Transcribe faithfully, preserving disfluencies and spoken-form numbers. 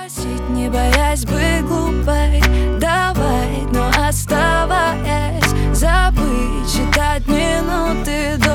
Просить, не боясь быть глупой, давай, но оставаясь, забыть, считать минуты до